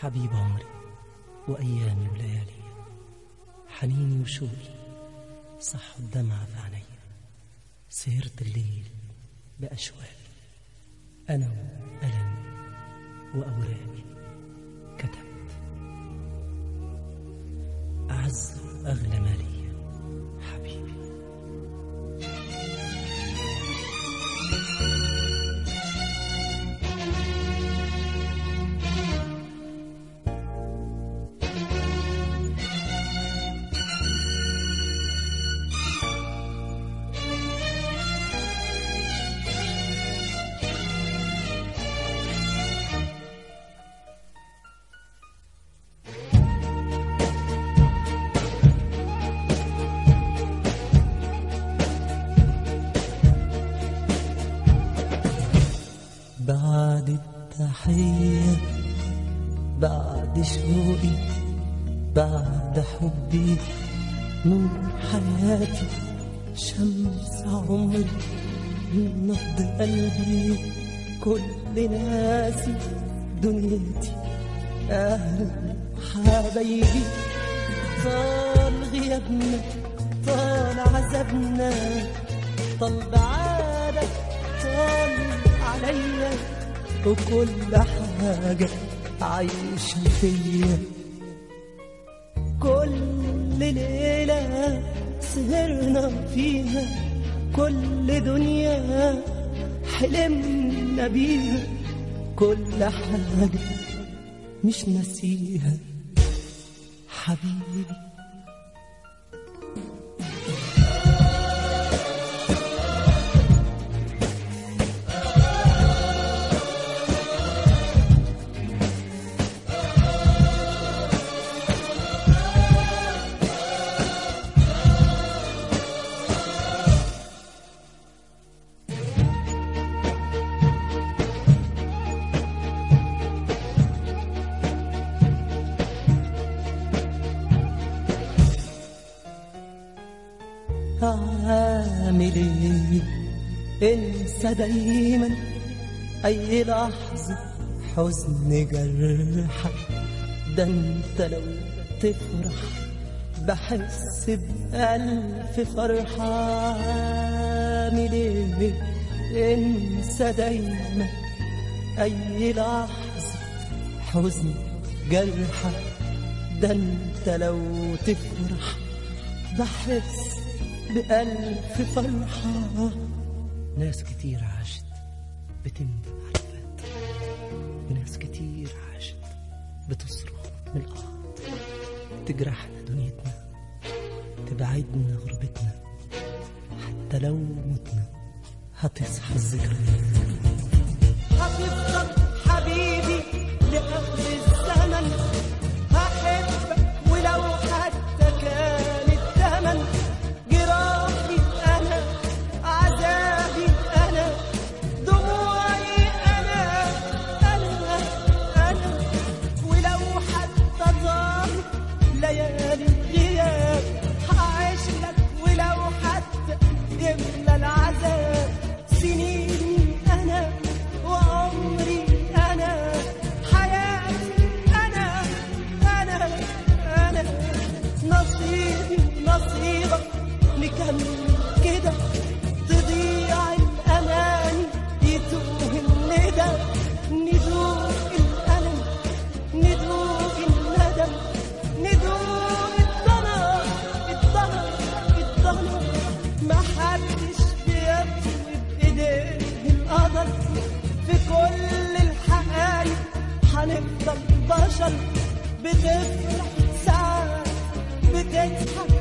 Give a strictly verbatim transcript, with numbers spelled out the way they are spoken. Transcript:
حبيب عمري وأيامي وليالي، حنيني وشوقي صح الدمع في عيني، سهرت الليل بأشواقي، أنا وألمي وأوراقي كتبت أعز وأغلى ما لي حبيبي. بعد التحية، بعد شوقي، بعد حبي، نور حياتي، شمس عمري، نبض قلبي، كل ناسي، دنيتي، أهل حبايبي. طال غيابنا، طال عذابنا، طال بعادك، طال عليا، وكل حاجة عايشة فيا. كل ليلة سهرنا فيها، كل دنيا حلمنا بيها، كل حاجة مش ناسيها حبيبي. عامل ايه انسى دايما اي لحظة حزن جرحك، ده انت لو تفرح بحس بألف فرحة. عامل ايه انسى دايما اي لحظة حزن جرحك، ده انت لو تفرح بحس بألف فرحة. ناس كتير عاشت بتندم على الفات، وناس كتير عاشت بتصرخ من الأرض، تجرحنا دنيتنا، تبعدنا غربتنا، حتى لو متنا هتصحى الذكريات. هتفضل حبيبي لآخر الزمن، هحبك ولو حتى كان الثمن. جراحي أنا، عذابي أنا، دموعي أنا، أنا أنا، ولو حتى طال ليالي الغياب، هعيش لك ولو حتى يملى العذاب. سنيني أنا وعمري أنا، حياتي أنا، أنا أنا، نصيبي نصيبك نكمل كده، تضيع الأمان يتوه الندى، ندوق الألم، ندوق الندم، ندوق الضنا الضنا الضنا. محدش بيطوي بإيديه القدر، في كل الحقايق هنفضل بشر، بتفرح ساعات، بتضحك